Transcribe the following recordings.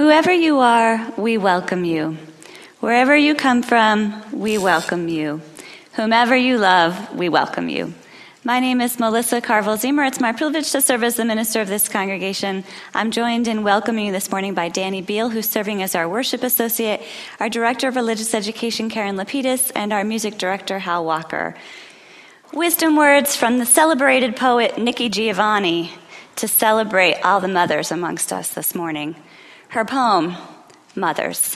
Whoever you are, we welcome you. Wherever you come from, we welcome you. Whomever you love, we welcome you. My name is Melissa Carville-Ziemer. It's my privilege to serve as the minister of this congregation. I'm joined in welcoming you this morning by Danny Beal, who's serving as our worship associate, our director of religious education, Karen Lapidus, and our music director, Hal Walker. Wisdom words from the celebrated poet Nikki Giovanni to celebrate all the mothers amongst us this morning. Her poem, Mothers.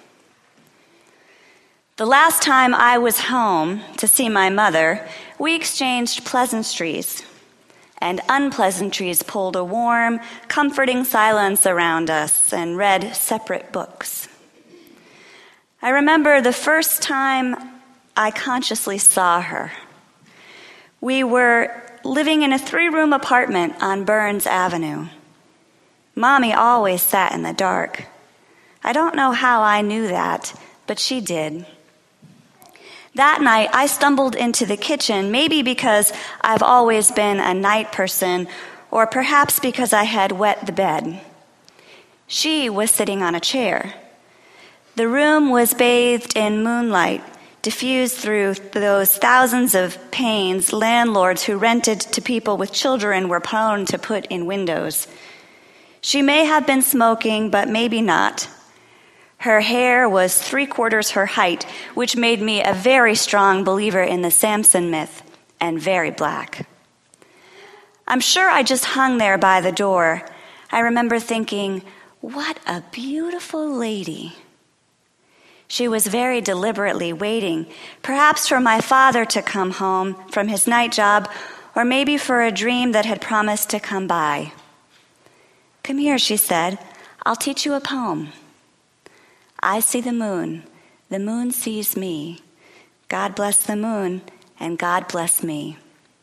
The last time I was home to see my mother, we exchanged pleasantries, and unpleasantries pulled a warm, comforting silence around us and read separate books. I remember the first time I consciously saw her. We were living in a 3-room apartment on Burns Avenue. Mommy always sat in the dark. I don't know how I knew that, but she did. That night, I stumbled into the kitchen, maybe because I've always been a night person, or perhaps because I had wet the bed. She was sitting on a chair. The room was bathed in moonlight, diffused through those thousands of panes landlords who rented to people with children were prone to put in windows. She may have been smoking, but maybe not. Her hair was 3/4 her height, which made me a very strong believer in the Samson myth, and very black. I'm sure I just hung there by the door. I remember thinking, what a beautiful lady. She was very deliberately waiting, perhaps for my father to come home from his night job, or maybe for a dream that had promised to come by. Come here, she said. I'll teach you a poem. I see the moon sees me. God bless the moon, and God bless me.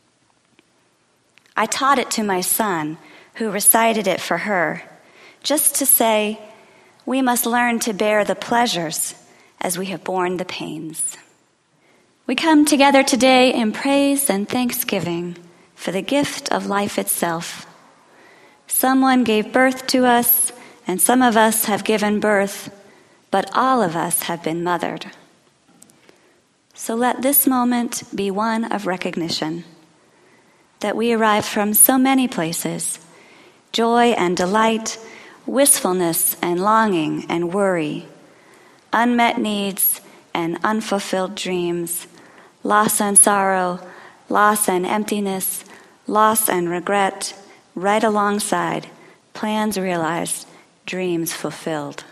I taught it to my son, who recited it for her, just to say, we must learn to bear the pleasures as we have borne the pains. We come together today in praise and thanksgiving for the gift of life itself. Someone gave birth to us, and some of us have given birth, but all of us have been mothered. So let this moment be one of recognition, that we arrive from so many places, joy and delight, wistfulness and longing and worry, unmet needs and unfulfilled dreams, loss and sorrow, loss and emptiness, loss and regret, right alongside, plans realized, dreams fulfilled.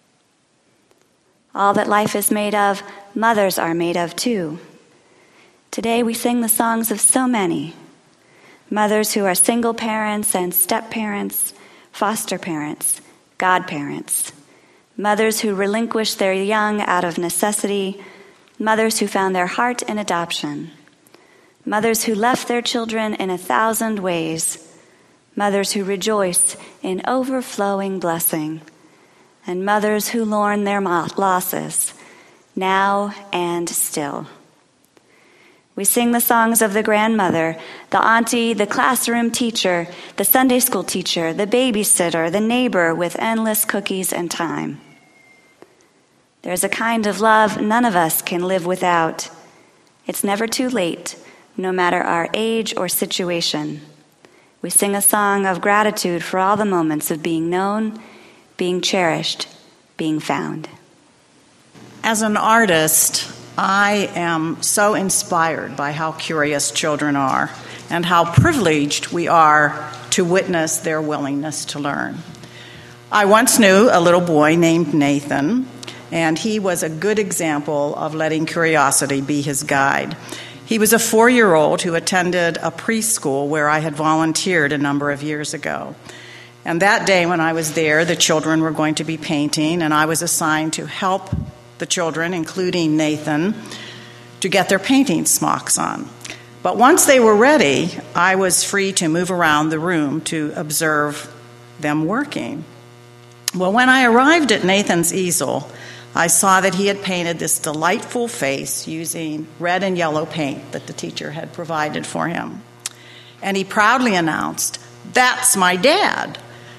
All that life is made of, mothers are made of too. Today we sing the songs of so many. Mothers who are single parents and step-parents, foster parents, godparents. Mothers who relinquish their young out of necessity. Mothers who found their heart in adoption. Mothers who left their children in 1,000 ways. Mothers who rejoice in overflowing blessing. And mothers who mourn their losses, now and still. We sing the songs of the grandmother, the auntie, the classroom teacher, the Sunday school teacher, the babysitter, the neighbor with endless cookies and time. There's a kind of love none of us can live without. It's never too late, no matter our age or situation. We sing a song of gratitude for all the moments of being known, being cherished, being found. As an artist, I am so inspired by how curious children are and how privileged we are to witness their willingness to learn. I once knew a little boy named Nathan, and he was a good example of letting curiosity be his guide. He was a 4-year-old who attended a preschool where I had volunteered a number of years ago. And that day when I was there, the children were going to be painting, and I was assigned to help the children, including Nathan, to get their painting smocks on. But once they were ready, I was free to move around the room to observe them working. Well, when I arrived at Nathan's easel, I saw that he had painted this delightful face using red and yellow paint that the teacher had provided for him. And he proudly announced, "That's my dad."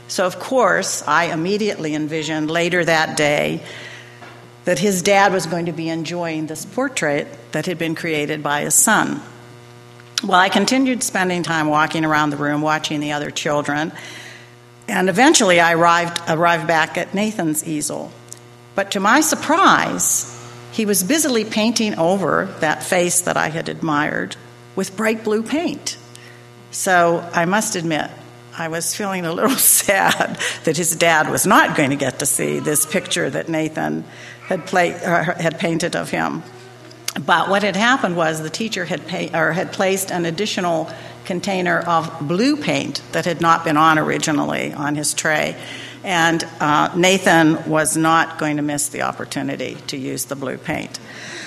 So, of course, I immediately envisioned later that day that his dad was going to be enjoying this portrait that had been created by his son. Well, I continued spending time walking around the room, watching the other children, and eventually I arrived back at Nathan's easel. But to my surprise, he was busily painting over that face that I had admired with bright blue paint. So I must admit, I was feeling a little sad that his dad was not going to get to see this picture that Nathan had painted of him. But what had happened was the teacher had placed an additional container of blue paint that had not been on originally on his tray. And Nathan was not going to miss the opportunity to use the blue paint.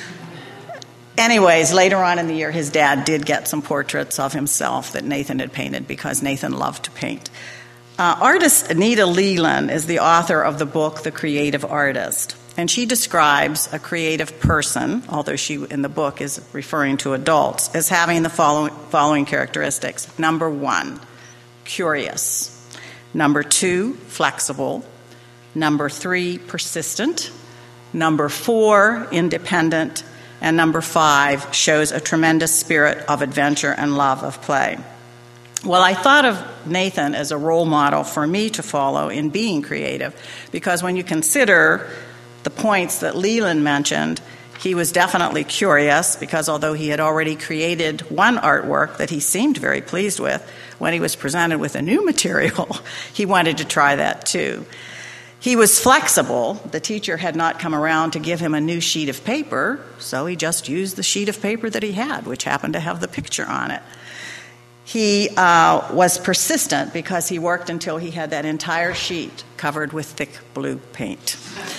Anyways, later on in the year, his dad did get some portraits of himself that Nathan had painted because Nathan loved to paint. Artist Anita Leland is the author of the book, The Creative Artist. And she describes a creative person, although she in the book is referring to adults, as having the following characteristics. Number 1, curious. Number 2, flexible. Number 3, persistent. Number 4, independent. And number 5, shows a tremendous spirit of adventure and love of play. Well, I thought of Nathan as a role model for me to follow in being creative, because when you consider the points that Leland mentioned, he was definitely curious, because although he had already created one artwork that he seemed very pleased with, when he was presented with a new material, he wanted to try that too. He was flexible. The teacher had not come around to give him a new sheet of paper, so he just used the sheet of paper that he had, which happened to have the picture on it. He was persistent because he worked until he had that entire sheet covered with thick blue paint.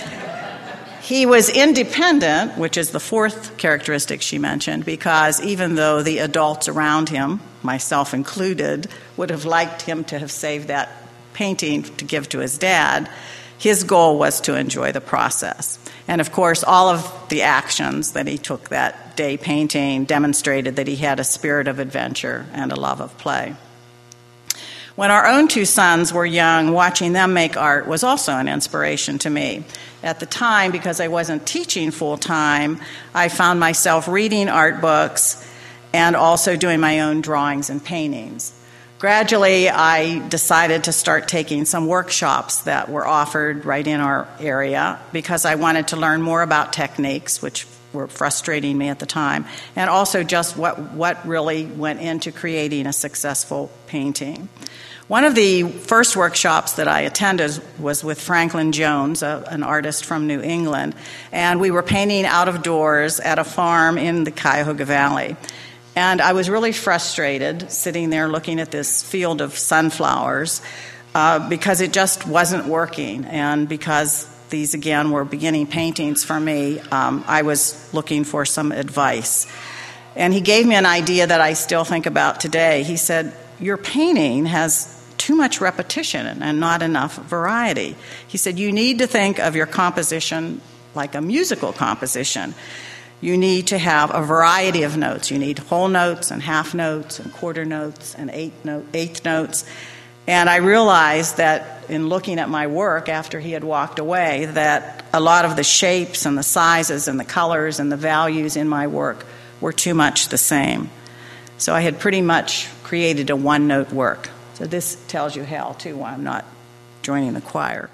He was independent, which is the 4th characteristic she mentioned, because even though the adults around him, myself included, would have liked him to have saved that painting to give to his dad, his goal was to enjoy the process. And of course, all of the actions that he took that day painting demonstrated that he had a spirit of adventure and a love of play. When our own 2 sons were young, watching them make art was also an inspiration to me. At the time, because I wasn't teaching full-time, I found myself reading art books and also doing my own drawings and paintings. Gradually, I decided to start taking some workshops that were offered right in our area because I wanted to learn more about techniques, which were frustrating me at the time, and also just what really went into creating a successful painting. One of the first workshops that I attended was with Franklin Jones, an artist from New England, and we were painting out of doors at a farm in the Cuyahoga Valley. And I was really frustrated sitting there looking at this field of sunflowers because it just wasn't working. And because these, again, were beginning paintings for me, I was looking for some advice. And he gave me an idea that I still think about today. He said, your painting has too much repetition and not enough variety. He said, you need to think of your composition like a musical composition. You need to have a variety of notes. You need whole notes and half notes and quarter notes and eighth notes. And I realized that in looking at my work after he had walked away, that a lot of the shapes and the sizes and the colors and the values in my work were too much the same. So I had pretty much created a one-note work. So this tells you how, too, why I'm not joining the choir.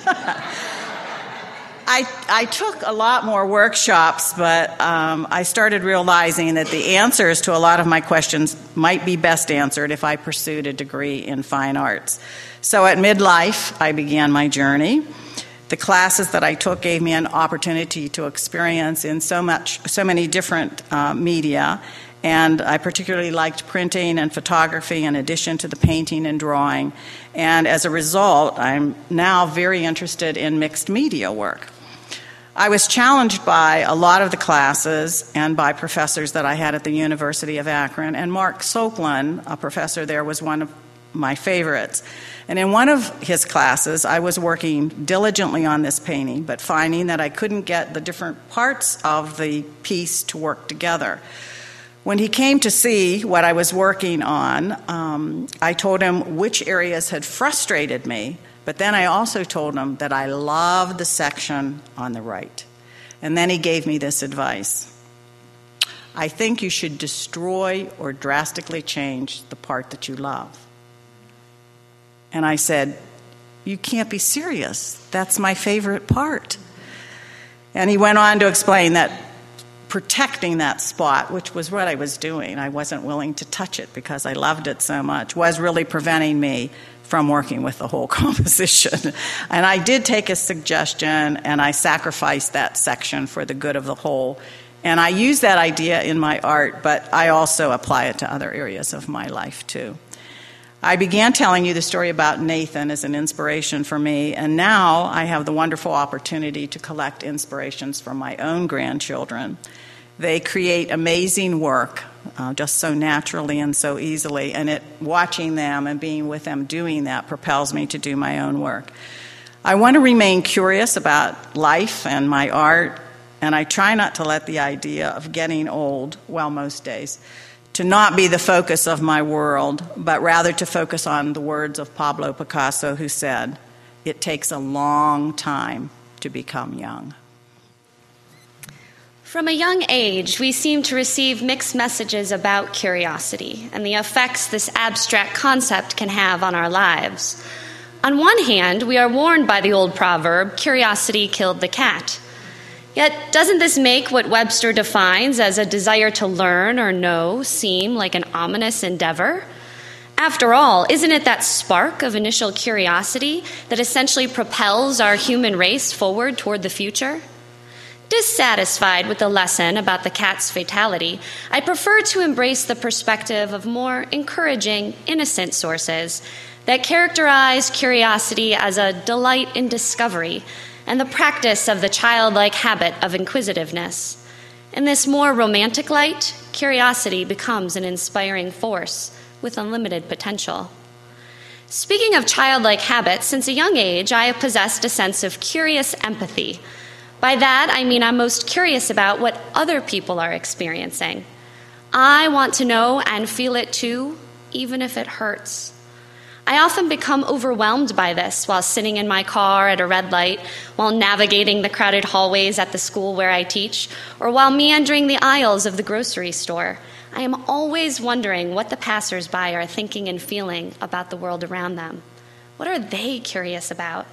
I took a lot more workshops, but I started realizing that the answers to a lot of my questions might be best answered if I pursued a degree in fine arts. So at midlife, I began my journey. The classes that I took gave me an opportunity to experience in so many different media, and I particularly liked printing and photography in addition to the painting and drawing. And as a result, I'm now very interested in mixed media work. I was challenged by a lot of the classes and by professors that I had at the University of Akron, and Mark Soklin, a professor there, was one of my favorites. And in one of his classes, I was working diligently on this painting, but finding that I couldn't get the different parts of the piece to work together. When he came to see what I was working on, I told him which areas had frustrated me, but then I also told him that I loved the section on the right. And then he gave me this advice. I think you should destroy or drastically change the part that you love. And I said, you can't be serious. That's my favorite part. And he went on to explain that protecting that spot, which was what I was doing, I wasn't willing to touch it because I loved it so much, was really preventing me from working with the whole composition. And I did take a suggestion, and I sacrificed that section for the good of the whole. And I use that idea in my art, but I also apply it to other areas of my life, too. I began telling you the story about Nathan as an inspiration for me, and now I have the wonderful opportunity to collect inspirations from my own grandchildren. They create amazing work, just so naturally and so easily, and watching them and being with them doing that propels me to do my own work. I want to remain curious about life and my art, and I try not to let the idea of getting old, well, most days, to not be the focus of my world, but rather to focus on the words of Pablo Picasso, who said, "It takes a long time to become young." From a young age, we seem to receive mixed messages about curiosity and the effects this abstract concept can have on our lives. On one hand, we are warned by the old proverb, "Curiosity killed the cat." Yet, doesn't this make what Webster defines as a desire to learn or know seem like an ominous endeavor? After all, isn't it that spark of initial curiosity that essentially propels our human race forward toward the future? Dissatisfied with the lesson about the cat's fatality, I prefer to embrace the perspective of more encouraging, innocent sources that characterize curiosity as a delight in discovery and the practice of the childlike habit of inquisitiveness. In this more romantic light, curiosity becomes an inspiring force with unlimited potential. Speaking of childlike habits, since a young age, I have possessed a sense of curious empathy. By that, I mean I'm most curious about what other people are experiencing. I want to know and feel it too, even if it hurts. I often become overwhelmed by this while sitting in my car at a red light, while navigating the crowded hallways at the school where I teach, or while meandering the aisles of the grocery store. I am always wondering what the passersby are thinking and feeling about the world around them. What are they curious about?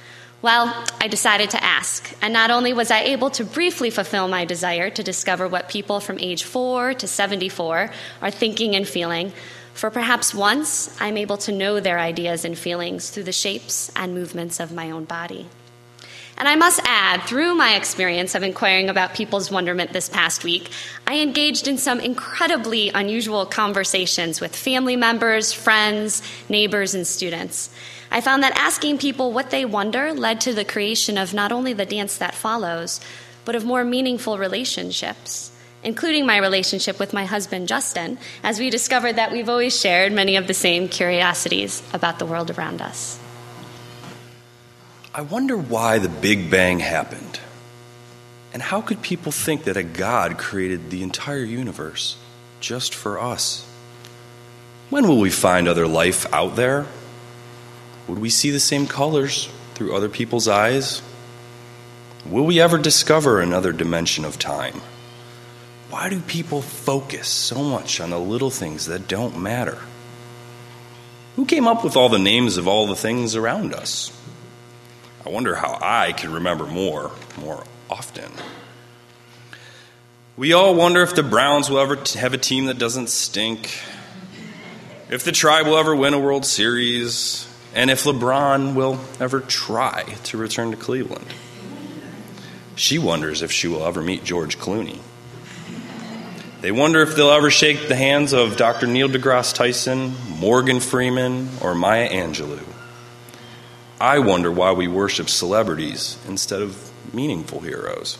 Well, I decided to ask, and not only was I able to briefly fulfill my desire to discover what people from age 4 to 74 are thinking and feeling, for perhaps once, I'm able to know their ideas and feelings through the shapes and movements of my own body. And I must add, through my experience of inquiring about people's wonderment this past week, I engaged in some incredibly unusual conversations with family members, friends, neighbors, and students. I found that asking people what they wonder led to the creation of not only the dance that follows, but of more meaningful relationships, including my relationship with my husband, Justin, as we discovered that we've always shared many of the same curiosities about the world around us. I wonder why the Big Bang happened. And how could people think that a God created the entire universe just for us? When will we find other life out there? Would we see the same colors through other people's eyes? Will we ever discover another dimension of time? Why do people focus so much on the little things that don't matter? Who came up with all the names of all the things around us? I wonder how I could remember more often. We all wonder if the Browns will ever have a team that doesn't stink, if the Tribe will ever win a World Series, and if LeBron will ever try to return to Cleveland. She wonders if she will ever meet George Clooney. They wonder if they'll ever shake the hands of Dr. Neil deGrasse Tyson, Morgan Freeman, or Maya Angelou. I wonder why we worship celebrities instead of meaningful heroes.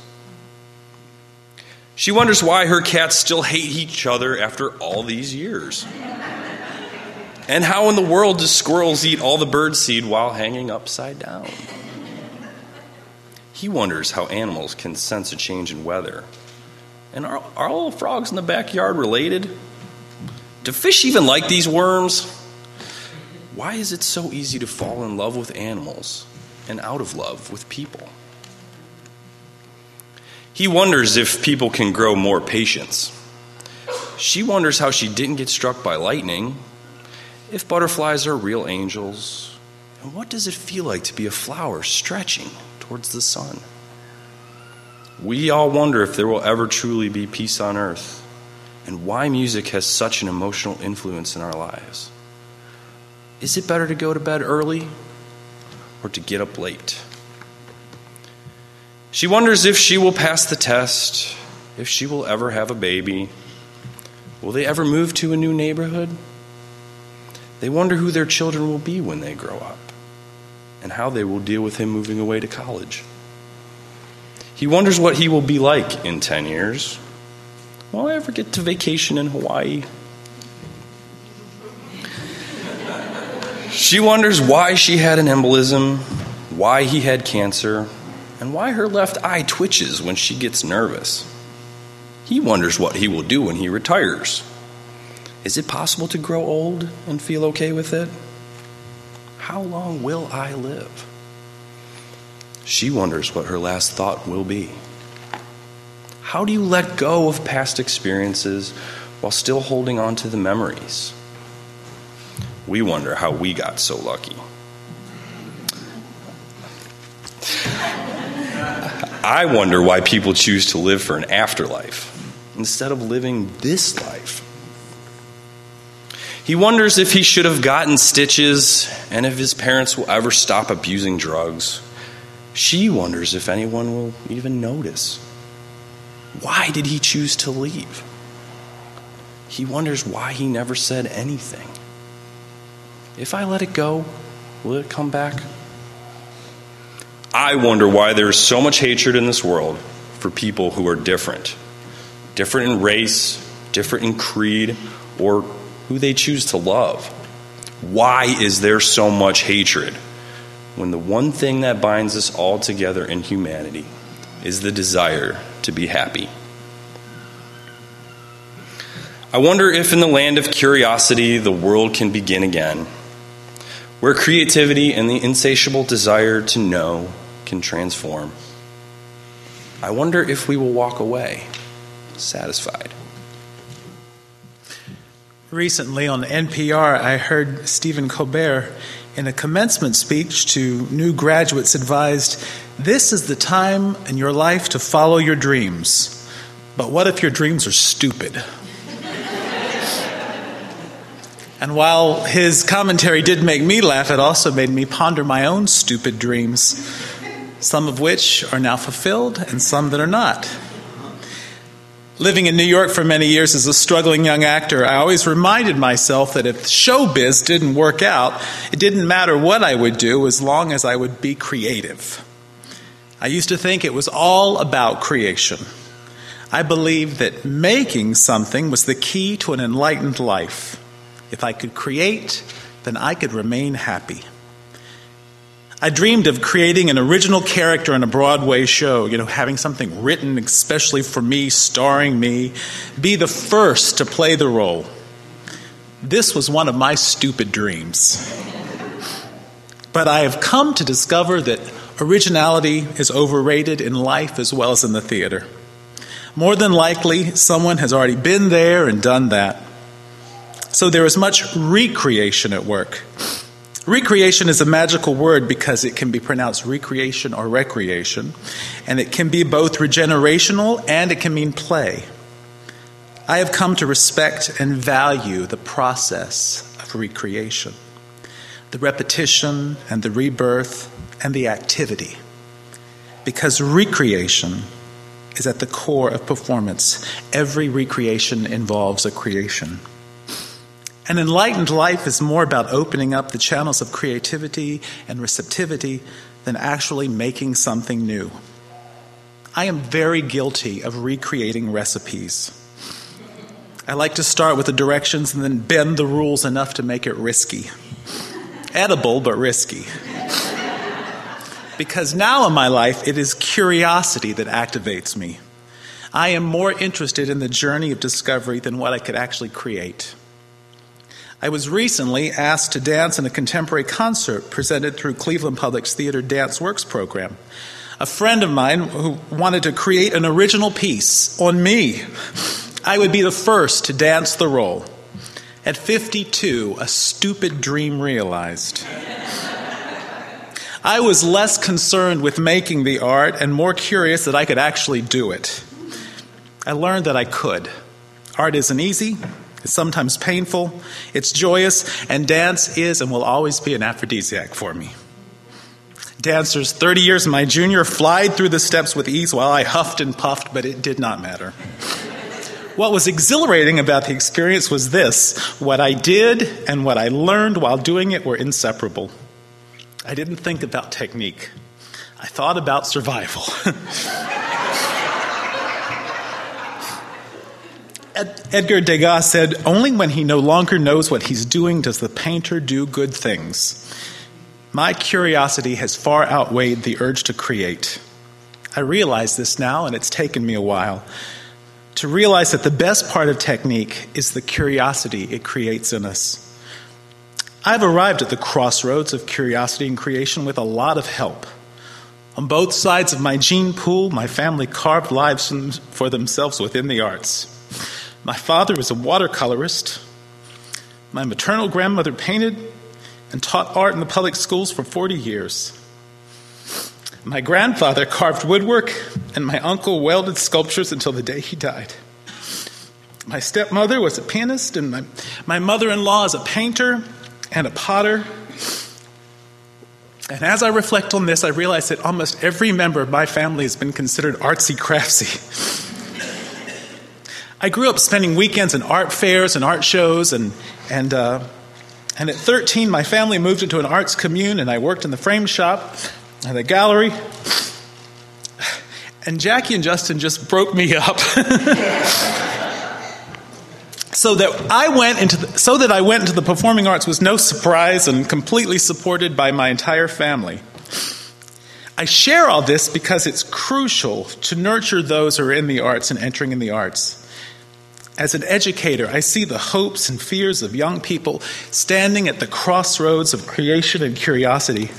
She wonders why her cats still hate each other after all these years. And how in the world do squirrels eat all the birdseed while hanging upside down? He wonders how animals can sense a change in weather. And are all the frogs in the backyard related? Do fish even like these worms? Why is it so easy to fall in love with animals and out of love with people? He wonders if people can grow more patience. She wonders how she didn't get struck by lightning, if butterflies are real angels, and what does it feel like to be a flower stretching towards the sun? We all wonder if there will ever truly be peace on earth, and why music has such an emotional influence in our lives. Is it better to go to bed early or to get up late? She wonders if she will pass the test, if she will ever have a baby. Will they ever move to a new neighborhood? They wonder who their children will be when they grow up, and how they will deal with him moving away to college. He wonders what he will be like in 10 years. Will I ever get to vacation in Hawaii? She wonders why she had an embolism, why he had cancer, and why her left eye twitches when she gets nervous. He wonders what he will do when he retires. Is it possible to grow old and feel okay with it? How long will I live? She wonders what her last thought will be. How do you let go of past experiences while still holding on to the memories? We wonder how we got so lucky. I wonder why people choose to live for an afterlife instead of living this life. He wonders if he should have gotten stitches and if his parents will ever stop abusing drugs. She wonders if anyone will even notice. Why did he choose to leave? He wonders why he never said anything. If I let it go, will it come back? I wonder why there is so much hatred in this world for people who are different. Different in race, different in creed, or who they choose to love. Why is there so much hatred when the one thing that binds us all together in humanity is the desire to be happy? I wonder if in the land of curiosity the world can begin again, where creativity and the insatiable desire to know can transform. I wonder if we will walk away satisfied. Recently on NPR, I heard Stephen Colbert in a commencement speech to new graduates advised, "This is the time in your life to follow your dreams. But what if your dreams are stupid?" And while his commentary did make me laugh, it also made me ponder my own stupid dreams, some of which are now fulfilled and some that are not. Living in New York for many years as a struggling young actor, I always reminded myself that if showbiz didn't work out, it didn't matter what I would do as long as I would be creative. I used to think it was all about creation. I believed that making something was the key to an enlightened life. If I could create, then I could remain happy. I dreamed of creating an original character in a Broadway show, having something written especially for me, starring me, be the first to play the role. This was one of my stupid dreams. But I have come to discover that originality is overrated in life as well as in the theater. More than likely, someone has already been there and done that. So there is much recreation at work. Recreation is a magical word because it can be pronounced recreation or recreation, and it can be both regenerational and it can mean play. I have come to respect and value the process of recreation, the repetition and the rebirth and the activity, because recreation is at the core of performance. Every recreation involves a creation. An enlightened life is more about opening up the channels of creativity and receptivity than actually making something new. I am very guilty of recreating recipes. I like to start with the directions and then bend the rules enough to make it risky. Edible, but risky. Because now in my life, it is curiosity that activates me. I am more interested in the journey of discovery than what I could actually create. I was recently asked to dance in a contemporary concert presented through Cleveland Public's Theater Dance Works program. A friend of mine who wanted to create an original piece on me. I would be the first to dance the role. At 52, a stupid dream realized. I was less concerned with making the art and more curious that I could actually do it. I learned that I could. Art isn't easy. It's sometimes painful. It's joyous. And dance is and will always be an aphrodisiac for me. Dancers 30 years my junior flied through the steps with ease while I huffed and puffed, but it did not matter. What was exhilarating about the experience was this: what I did and what I learned while doing it were inseparable. I didn't think about technique. I thought about survival. Edgar Degas said, "Only when he no longer knows what he's doing does the painter do good things." My curiosity has far outweighed the urge to create. I realize this now, and it's taken me a while, to realize that the best part of technique is the curiosity it creates in us. I've arrived at the crossroads of curiosity and creation with a lot of help. On both sides of my gene pool, my family carved lives for themselves within the arts. My father was a watercolorist. My maternal grandmother painted and taught art in the public schools for 40 years. My grandfather carved woodwork, and my uncle welded sculptures until the day he died. My stepmother was a pianist, and my mother-in-law is a painter and a potter. And as I reflect on this, I realize that almost every member of my family has been considered artsy-craftsy. I grew up spending weekends in art fairs and art shows, and at 13, my family moved into an arts commune, and I worked in the frame shop and the gallery. And Jackie and Justin just broke me up. So that I went into the performing arts was no surprise and completely supported by my entire family. I share all this because it's crucial to nurture those who are in the arts and entering in the arts. As an educator, I see the hopes and fears of young people standing at the crossroads of creation and curiosity.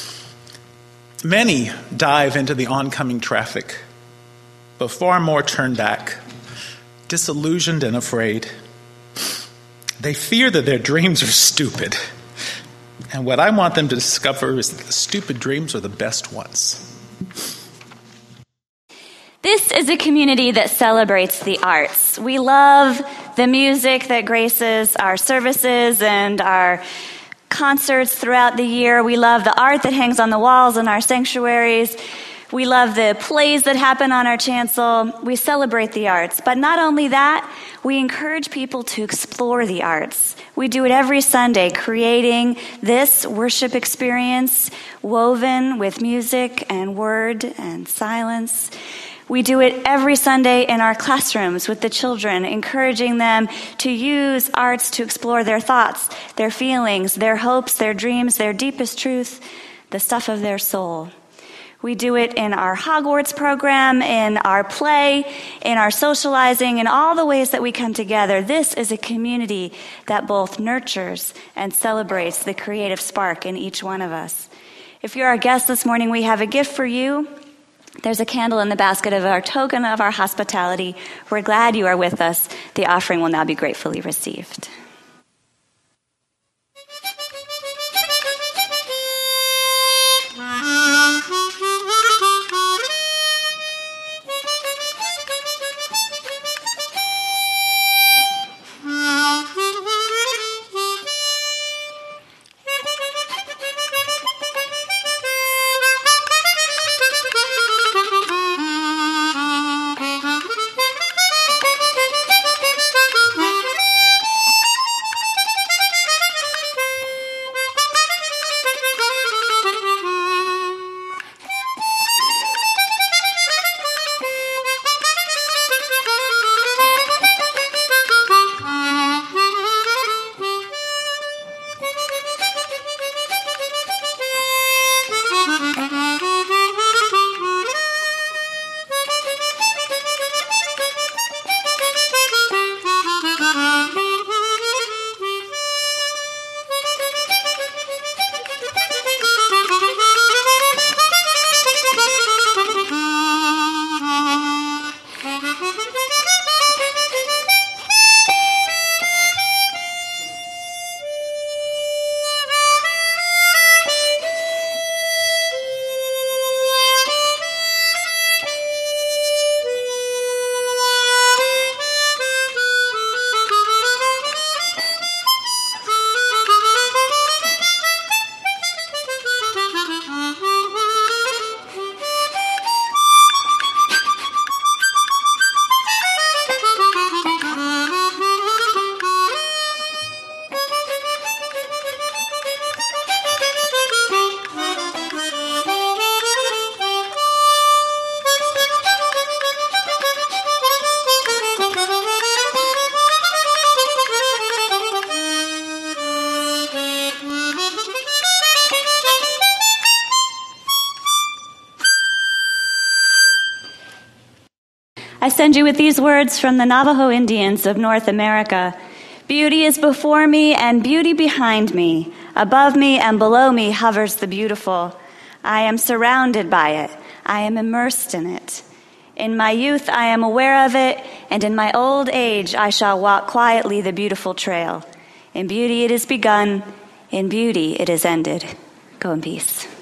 Many dive into the oncoming traffic, but far more turn back, disillusioned and afraid. They fear that their dreams are stupid. And what I want them to discover is that the stupid dreams are the best ones. This is a community that celebrates the arts. We love the music that graces our services and our concerts throughout the year. We love the art that hangs on the walls in our sanctuaries. We love the plays that happen on our chancel. We celebrate the arts. But not only that, we encourage people to explore the arts. We do it every Sunday, creating this worship experience woven with music and word and silence. We do it every Sunday in our classrooms with the children, encouraging them to use arts to explore their thoughts, their feelings, their hopes, their dreams, their deepest truth, the stuff of their soul. We do it in our Hogwarts program, in our play, in our socializing, in all the ways that we come together. This is a community that both nurtures and celebrates the creative spark in each one of us. If you're our guest this morning, we have a gift for you. There's a candle in the basket of our token of our hospitality. We're glad you are with us. The offering will now be gratefully received. I send you with these words from the Navajo Indians of North America. Beauty is before me and beauty behind me. Above me and below me hovers the beautiful. I am surrounded by it. I am immersed in it. In my youth I am aware of it, and in my old age I shall walk quietly the beautiful trail. In beauty it is begun, in beauty it is ended. Go in peace.